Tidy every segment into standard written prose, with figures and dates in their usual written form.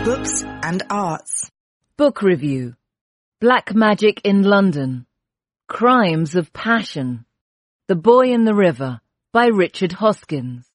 Books and arts. Book review. Black Magic in London. Crimes of Passion. The Boy in the River by Richard Hoskins.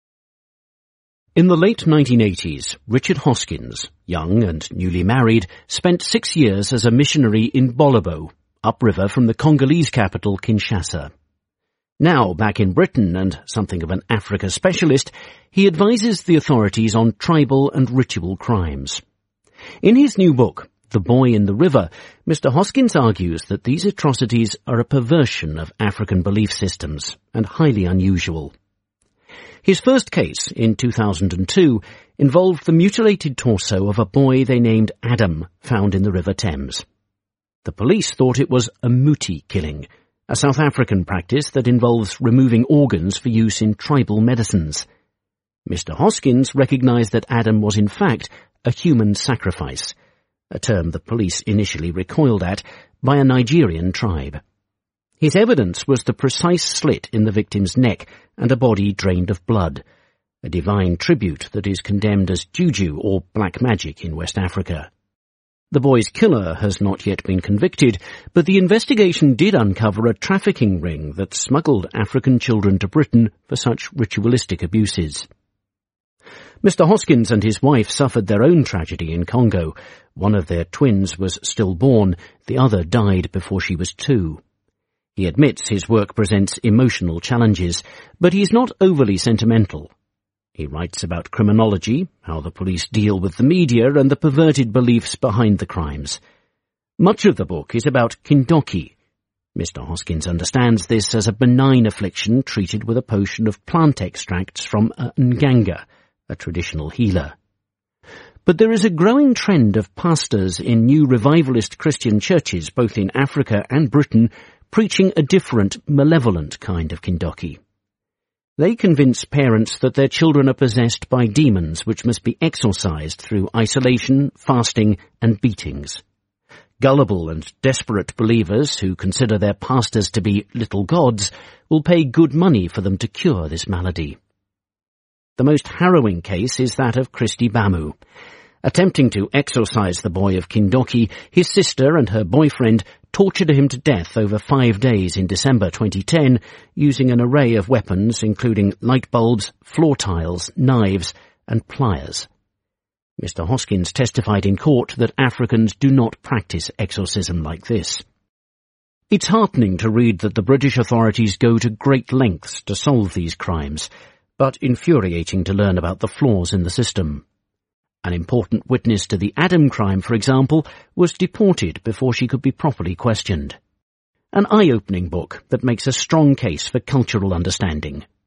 In the late 1980s, Richard Hoskins, young and newly married, spent 6 years as a missionary in Bolabo, upriver from the Congolese capital Kinshasa. Now, back in Britain and something of an Africa specialist, he advises the authorities on tribal and ritual crimes. In his new book, The Boy in the River, Mr. Hoskins argues that these atrocities are a perversion of African belief systems and highly unusual. His first case, in 2002, involved the mutilated torso of a boy they named Adam, found in the River Thames. The police thought it was a muti killing, a South African practice that involves removing organs for use in tribal medicines. Mr. Hoskins recognised that Adam was in fact a human sacrifice, a term the police initially recoiled at, by a Nigerian tribe. His evidence was the precise slit in the victim's neck and a body drained of blood, a divine tribute that is condemned as juju or black magic in West Africa. The boy's killer has not yet been convicted, but the investigation did uncover a trafficking ring that smuggled African children to Britain for such ritualistic abuses. Mr. Hoskins and his wife suffered their own tragedy in Congo. One of their twins was stillborn, the other died before she was 2. He admits his work presents emotional challenges, but he is not overly sentimental. He writes about criminology, how the police deal with the media, and the perverted beliefs behind the crimes. Much of the book is about kindoki. Mr. Hoskins understands this as a benign affliction treated with a potion of plant extracts from a nganga, a traditional healer. But there is a growing trend of pastors in new revivalist Christian churches, both in Africa and Britain, preaching a different, malevolent kind of kindoki. They convince parents that their children are possessed by demons which must be exorcised through isolation, fasting, and beatings. Gullible and desperate believers who consider their pastors to be little gods will pay good money for them to cure this malady. The most harrowing case is that of Christy Bamu. Attempting to exorcise the boy of Kindoki, his sister and her boyfriend tortured him to death over 5 days in December 2010 using an array of weapons including light bulbs, floor tiles, knives and pliers. Mr. Hoskins testified in court that Africans do not practice exorcism like this. It's heartening to read that the British authorities go to great lengths to solve these crimes, but infuriating to learn about the flaws in the system. An important witness to the Adam crime, for example, was deported before she could be properly questioned. An eye-opening book that makes a strong case for cultural understanding.